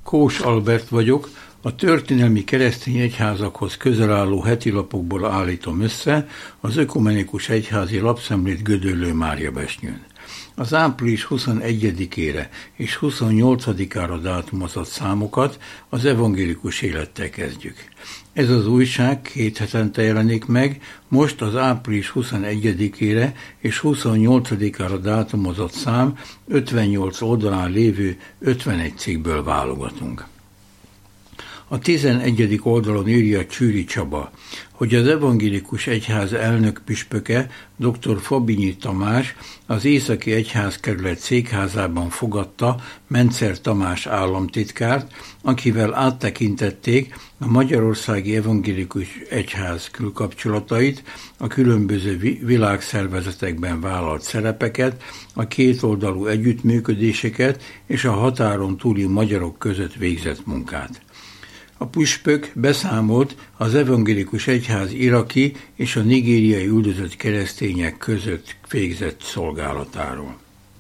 Kós Albert vagyok, a történelmi keresztény egyházakhoz közel álló hetilapokból állítom össze az Ökumenikus Egyházi Lapszemlét Gödöllő Máriabesnyőn. Az április 21-ére és 28-ára dátumozott számokat az evangélikus élettel kezdjük. Ez az újság 2 hetente jelenik meg, most az április 21-ére és 28-ára dátumozott szám 58 oldalán lévő 51 cikkből válogatunk. A 11. oldalon írja Csűri Csaba, hogy az evangélikus egyház elnök püspöke, dr. Fabinyi Tamás az Északi Egyházkerület székházában fogadta Mencer Tamás államtitkárt, akivel áttekintették a Magyarországi Evangélikus Egyház külkapcsolatait, a különböző világszervezetekben vállalt szerepeket, a kétoldalú együttműködéseket és a határon túli magyarok között végzett munkát. A püspök beszámolt az evangélikus egyház iraki és a nigériai üldözött keresztények között végzett szolgálatáról.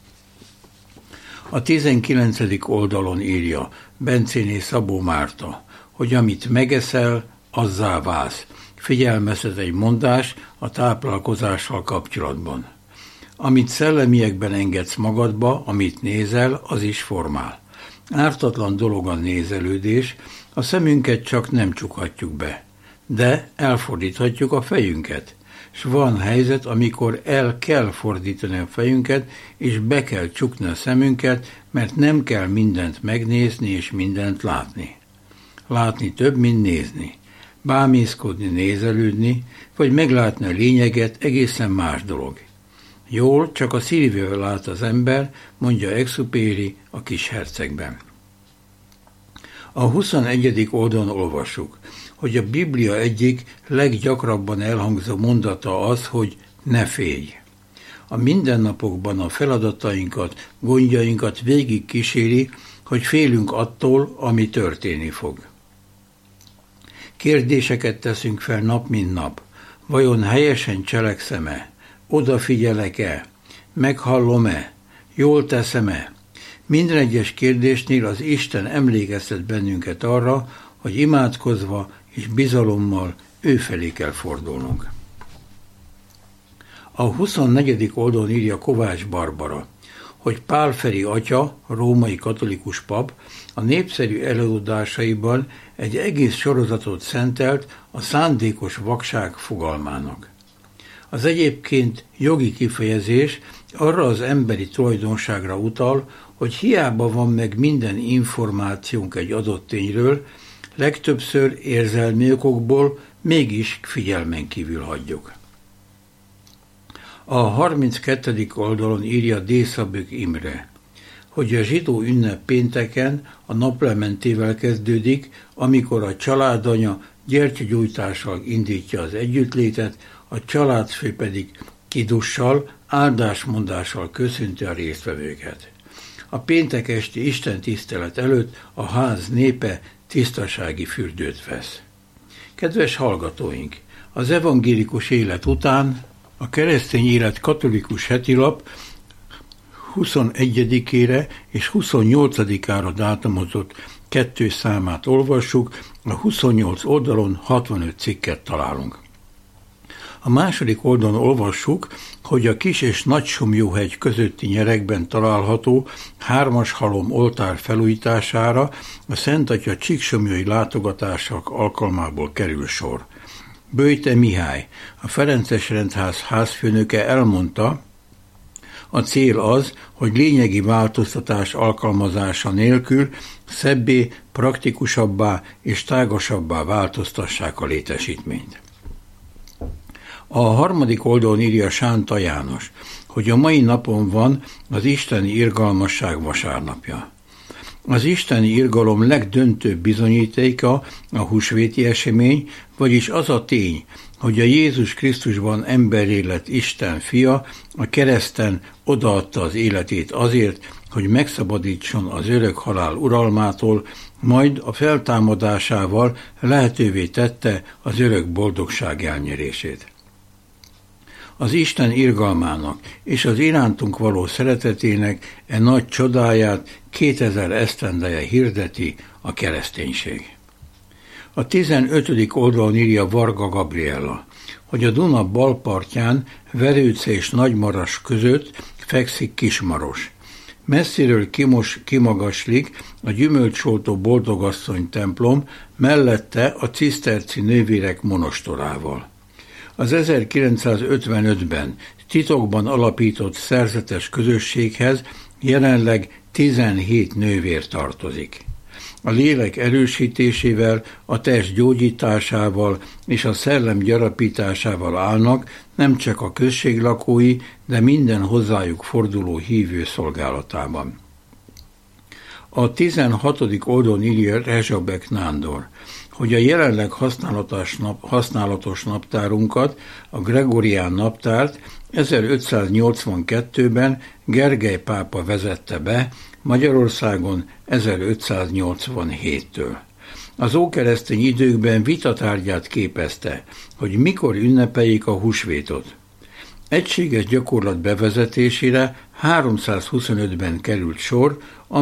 A 19. oldalon írja Bencéné Szabó Márta, hogy amit megeszel, azzá válsz. Figyelmeztet egy mondás a táplálkozással kapcsolatban. Amit szellemiekben engedsz magadba, amit nézel, az is formál. Ártatlan dolog a nézelődés, a szemünket csak nem csukhatjuk be, de elfordíthatjuk a fejünket, s van helyzet, amikor el kell fordítani a fejünket, és be kell csukni a szemünket, mert nem kell mindent megnézni és mindent látni. Látni több, mint nézni. Bámészkodni, nézelődni, vagy meglátni a lényeget egészen más dolog. Jól, csak a szívével lát az ember, mondja Exupéry a Kis hercegben. A 21. oldalon olvassuk, hogy a Biblia egyik leggyakrabban elhangzó mondata az, hogy ne félj. A mindennapokban a feladatainkat, gondjainkat végig kíséri, hogy félünk attól, ami történni fog. Kérdéseket teszünk fel nap mint nap. Vajon helyesen cselekszem-e? Odafigyelek-e? Meghallom-e? Jól teszem-e? Minden egyes kérdésnél az Isten emlékeztet bennünket arra, hogy imádkozva és bizalommal ő felé kell fordulnunk. A 24. oldalon írja Kovács Barbara, hogy Pál Feri atya, római katolikus pap, a népszerű előadásaiban egy egész sorozatot szentelt a szándékos vakság fogalmának. Az egyébként jogi kifejezés arra az emberi tulajdonságra utal, hogy hiába van meg minden információnk egy adott tényről, legtöbbször érzelmi okokból mégis figyelmen kívül hagyjuk. A 32. oldalon írja Dészabök Imre, hogy a zsidó ünnep pénteken a naplementével kezdődik, amikor a családanya gyertyagyújtással indítja az együttlétet, a családfő pedig kidussal, áldásmondással köszönti a résztvevőket. A péntek esti istentisztelet előtt a ház népe tisztasági fürdőt vesz. Kedves hallgatóink, az evangélikus élet után a keresztény élet katolikus hetilap 21-ére és 28-ára dátumozott 2 számát olvassuk, a 28 oldalon 65 cikket találunk. A második oldalon olvassuk, hogy a Kis- és Nagysomlyóhegy közötti nyeregben található 3. halom oltár felújítására a Szent Atya csíksomlyói látogatások alkalmából kerül sor. Böjte Mihály, a Ferences Rendház házfőnöke elmondta, a cél az, hogy lényegi változtatás alkalmazása nélkül szebbé, praktikusabbá és tágasabbá változtassák a létesítményt. A 3. oldalon írja Sánta János, hogy a mai napon van az isteni irgalmasság vasárnapja. Az isteni irgalom legdöntőbb bizonyítéka a húsvéti esemény, vagyis az a tény, hogy a Jézus Krisztusban emberré lett Isten fia, a kereszten odaadta az életét azért, hogy megszabadítson az örök halál uralmától, majd a feltámadásával lehetővé tette az örök boldogság elnyerését. Az Isten irgalmának és az irántunk való szeretetének nagy csodáját 2000 esztendeje hirdeti a kereszténység. A 15. oldalon írja Varga Gabriella, hogy a Duna bal partján, Verőce és Nagymaras között fekszik Kismaros. Messziről kimagaslik a gyümölcsoltó boldogasszony templom, mellette a ciszterci nővérek monostorával. Az 1955-ben titokban alapított szerzetes közösséghez jelenleg 17 nővér tartozik. A lélek erősítésével, a test gyógyításával és a szellem gyarapításával állnak nem csak a község lakói, de minden hozzájuk forduló hívő szolgálatában. A 16. oldalon írja Rezsabek Nándor, hogy a jelenleg használatos naptárunkat, a Gregorián naptárt 1582-ben Gergely pápa vezette be Magyarországon 1587-től. Az ókeresztény időkben vitatárgyát képezte, hogy mikor ünnepeljék a húsvétot. Egységes gyakorlat bevezetésére 325-ben került sor,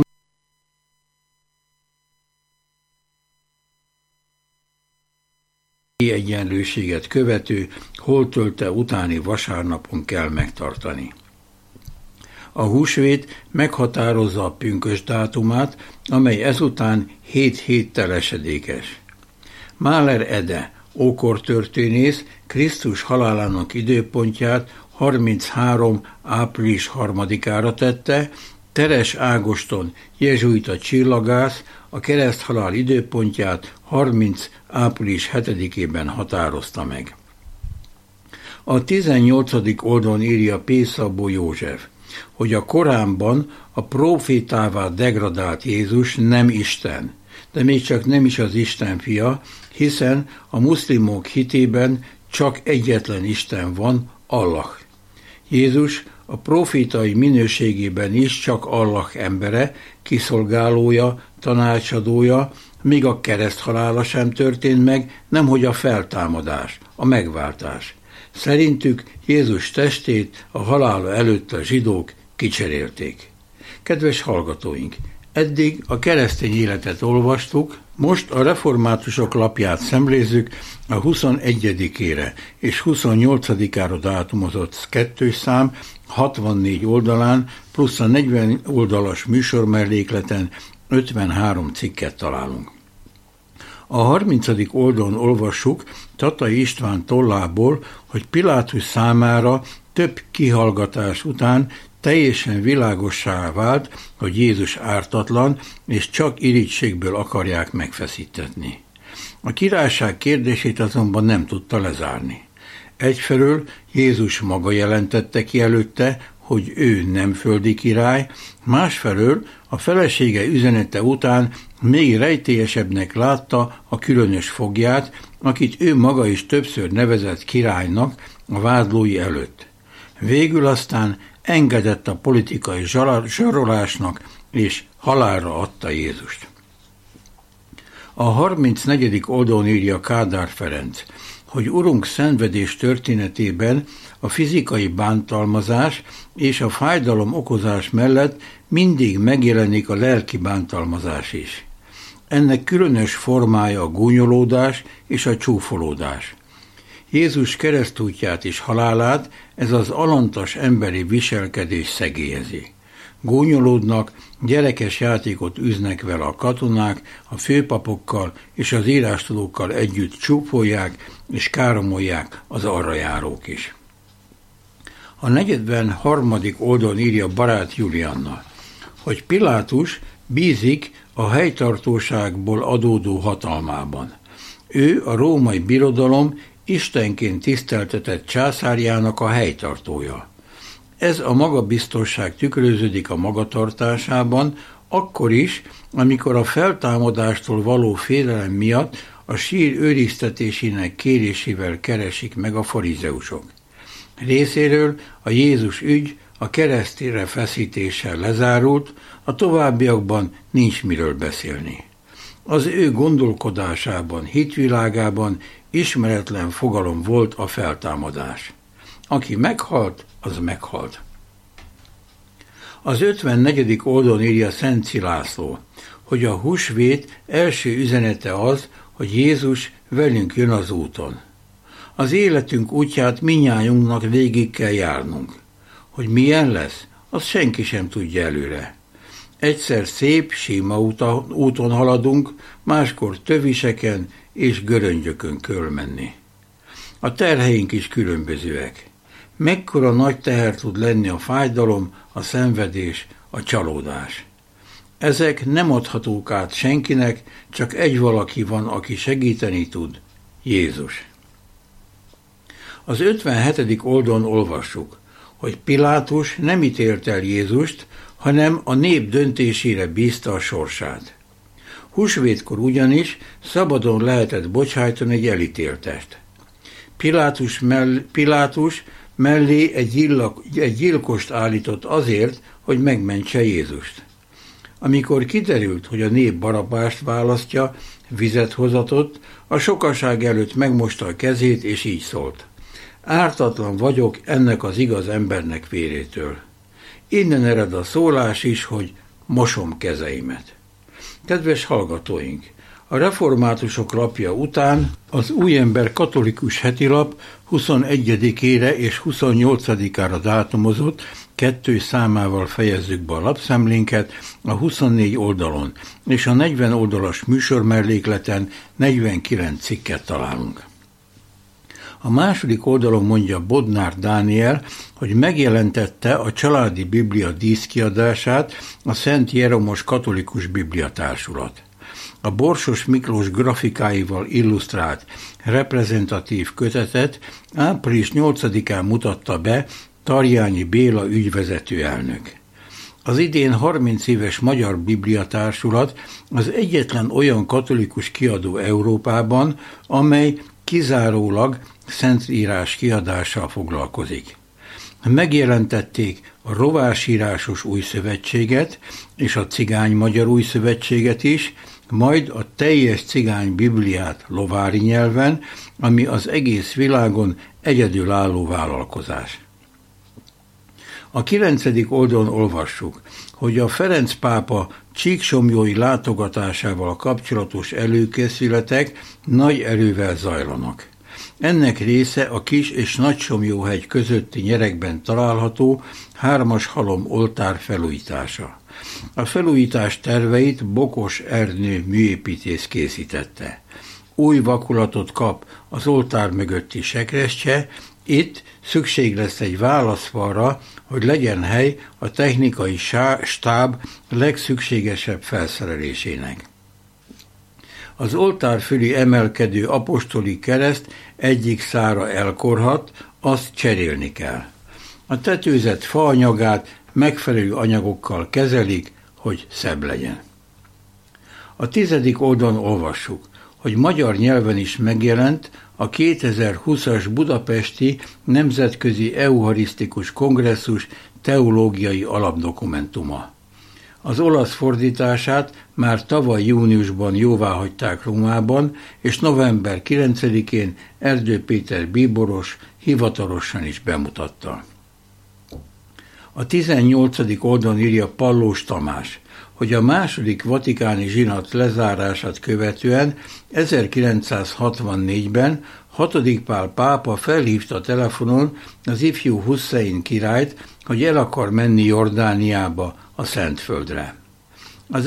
egyenlőséget követő, holtölte utáni vasárnapon kell megtartani. A húsvét meghatározza a pünkösd dátumát, amely ezután 7 héttel esedékes. Máler Ede, ókortörténész, Krisztus halálának időpontját 33. április 3-ára tette, Teres Ágoston, jezsuita csillagász, a kereszthalál időpontját 30. április 7-ében határozta meg. A 18. oldalon írja P. Szabó József, hogy a Koránban a prófétává degradált Jézus nem Isten, de még csak nem is az Isten fia, hiszen a muszlimok hitében csak egyetlen Isten van, Allah. Jézus a prófétai minőségében is csak Allah embere, kiszolgálója, tanácsadója, míg a kereszthalála sem történt meg, nemhogy a feltámadás, a megváltás. Szerintük Jézus testét a halála előtt a zsidók kicserélték. Kedves hallgatóink, eddig a keresztény életet olvastuk, most a reformátusok lapját szemlézzük a 21-ére és 28-ára dátumozott 2 szám 64 oldalán plusz a 40 oldalas műsormellékleten 53 cikket találunk. A 30. oldalon olvassuk Tatai István tollából, hogy Pilátus számára több kihallgatás után teljesen világossá vált, hogy Jézus ártatlan, és csak irigységből akarják megfeszítetni. A királyság kérdését azonban nem tudta lezárni. Egyfelől Jézus maga jelentette ki előtte, hogy ő nem földi király, másfelől a felesége üzenete után még rejtélyesebbnek látta a különös foglyát, akit ő maga is többször nevezett királynak a vádlói előtt. Végül aztán engedett a politikai zsarolásnak, és halálra adta Jézust. A 34. oldalon írja Kádár Ferenc, hogy Urunk szenvedés történetében a fizikai bántalmazás és a fájdalom okozás mellett mindig megjelenik a lelki bántalmazás is. Ennek különös formája a gúnyolódás és a csúfolódás. Jézus keresztútját és halálát ez az alantas emberi viselkedés szegélyezi. Gúnyolódnak, gyerekes játékot üznek vele a katonák, a főpapokkal és az írástudókkal együtt csúfolják és káromolják az arra járók is. A 43. oldalon írja Barát Julianna, hogy Pilátus bízik a helytartóságból adódó hatalmában. Ő a római birodalom istenként tiszteltetett császárjának a helytartója. Ez a magabiztosság tükröződik a magatartásában, akkor is, amikor a feltámadástól való félelem miatt a sír őriztetésének kérésével keresik meg a farizeusok. Részéről a Jézus ügy a keresztére feszítéssel lezárult, a továbbiakban nincs miről beszélni. Az ő gondolkodásában, hitvilágában ismeretlen fogalom volt a feltámadás. Aki meghalt, az meghalt. Az 54. oldalon írja Szenci László, hogy a húsvét első üzenete az, hogy Jézus velünk jön az úton. Az életünk útját mindnyájunknak végig kell járnunk. Hogy milyen lesz, azt senki sem tudja előre. Egyszer szép, sima úton haladunk, máskor töviseken és göröngyökön kell menni. A terheink is különbözőek. Mekkora nagy teher tud lenni a fájdalom, a szenvedés, a csalódás. Ezek nem adhatók át senkinek, csak egy valaki van, aki segíteni tud, Jézus. Az 57. oldalon olvassuk, hogy Pilátus nem ítélt el Jézust, hanem a nép döntésére bízta a sorsát. Húsvétkor ugyanis szabadon lehetett bocsájtani egy elítéltest. Pilátus mellé egy gyilkost állított azért, hogy megmentse Jézust. Amikor kiderült, hogy a nép Barabbást választja, vizet hozatott, a sokaság előtt megmosta a kezét, és így szólt: ártatlan vagyok ennek az igaz embernek vérétől. Innen ered a szólás is, hogy mosom kezeimet. Kedves hallgatóink! A reformátusok lapja után az Új Ember katolikus hetilap 21-ére és 28-ára dátumozott 2 számával fejezzük be a lapszemlénket a 24 oldalon, és a 40 oldalas műsormellékleten 49 cikket találunk. A második oldalon mondja Bodnár Dániel, hogy megjelentette a Családi Biblia díszkiadását a Szent Jeromos Katolikus Bibliatársulat. A Borsos Miklós grafikáival illusztrált reprezentatív kötetet április 8-án mutatta be Tarjányi Béla ügyvezető elnök. Az idén 30 éves Magyar Bibliatársulat az egyetlen olyan katolikus kiadó Európában, amely kizárólag szentírás kiadással foglalkozik. Megjelentették a Rovásírásos Új Szövetséget és a Cigány Magyar Új Szövetséget is, majd a teljes cigány Bibliát lovári nyelven, ami az egész világon egyedülálló vállalkozás. A 9. oldalon olvassuk, hogy a Ferenc pápa csíksomlyói látogatásával kapcsolatos előkészületek nagy erővel zajlanak. Ennek része a Kis- és Nagysomlyóhegy közötti nyeregben található 3-as halom oltár felújítása. A felújítás terveit Bokos Ernő műépítész készítette. Új vakulatot kap az oltár mögötti sekrestye, itt szükség lesz egy válaszfalra, hogy legyen hely a technikai stáb legszükségesebb felszerelésének. Az oltár fölé emelkedő apostoli kereszt egyik szára elkorhat, azt cserélni kell. A tetőzet faanyagát megfelelő anyagokkal kezelik, hogy szebb legyen. A 10. oldalon olvassuk, hogy magyar nyelven is megjelent a 2020-as budapesti Nemzetközi Eucharisztikus Kongresszus teológiai alapdokumentuma. Az olasz fordítását már tavaly júniusban jóváhagyták Rómában, és november 9-én Erdő Péter bíboros hivatalosan is bemutatta. A 18. oldalon írja Pallós Tamás, hogy a második vatikáni zsinat lezárását követően 1964-ben 6. Pál pápa felhívta telefonon az ifjú Hussein királyt, hogy el akar menni Jordániába, a Szentföldre. Az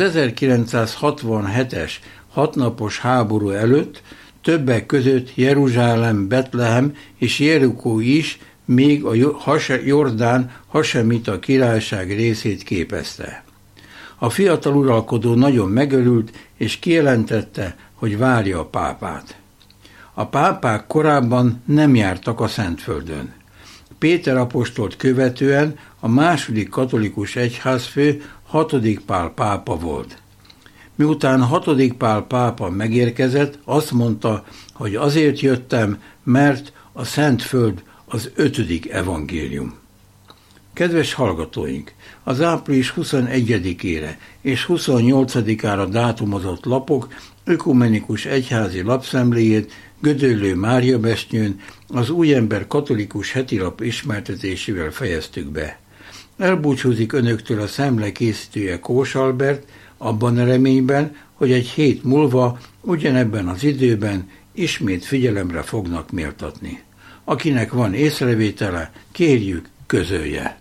1967-es 6 napos háború előtt többek között Jeruzsálem, Betlehem és Jerikó is még a Jordán hasemita királyság részét képezte. A fiatal uralkodó nagyon megörült, és kijelentette, hogy várja a pápát. A pápák korábban nem jártak a Szentföldön. Péter apostolt követően a második katolikus egyházfő 6. Pál pápa volt. Miután 6. Pál pápa megérkezett, azt mondta, hogy azért jöttem, mert a Szentföld az 5. evangélium. Kedves hallgatóink, az április 21-ére és 28-ára dátumozott lapok ökumenikus egyházi lapszemléjét Gödöllő Máriabesnyőn az Új Ember katolikus hetilap ismertetésével fejeztük be. Elbúcsúzik önöktől a szemle készítője Kós Albert, abban a reményben, hogy egy hét múlva, ugyanebben az időben ismét figyelemre fognak méltatni. Akinek van észrevétele, kérjük, közölje.